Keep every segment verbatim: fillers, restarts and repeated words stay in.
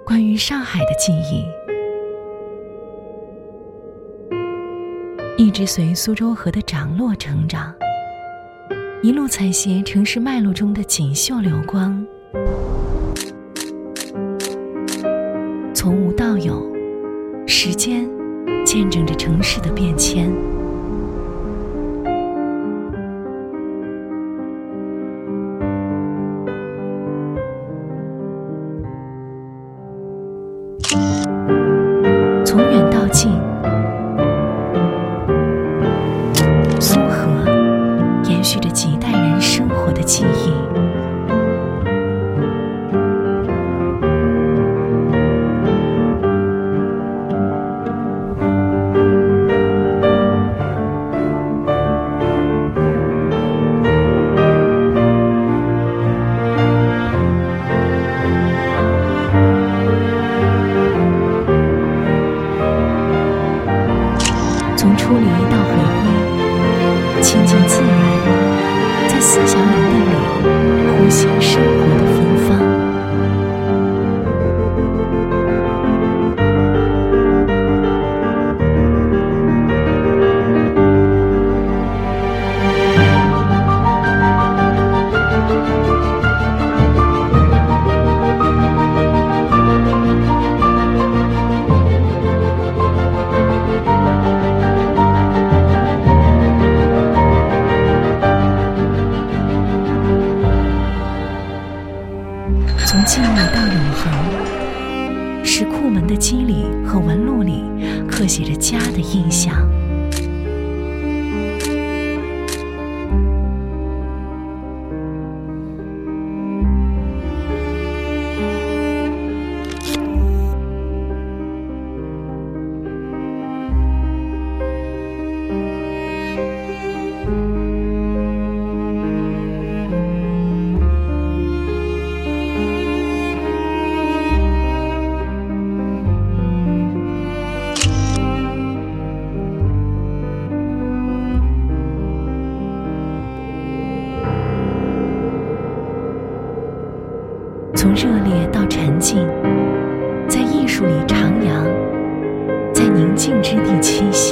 关于上海的记忆，一直随苏州河的涨落成长，一路采撷城市脉络中的锦绣流光，从无到有，时间见证着城市的变迁。从远到近，苏河延续着几代人生活的记忆。从出离到回归，亲近自然，在思想领地里呼吸生活的芬芳。从静谧到永恒，石库门的肌理和纹路里刻写着家的印象。从热烈到沉静，在艺术里徜徉，在宁静之地栖息。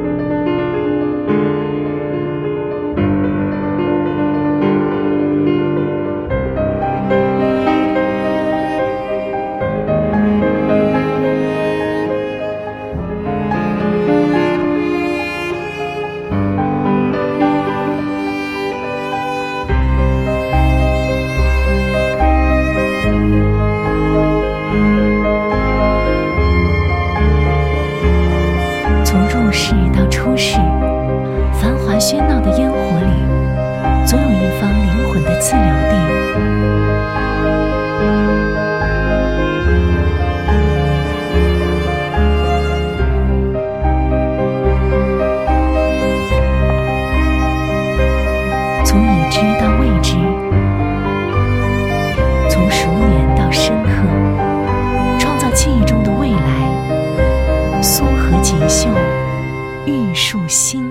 入世到出世，繁华喧闹的烟火里，总有一方灵魂的自留地。从已知到未知，从熟稔到深刻，创造记忆中的未来。苏河锦绣，玉树新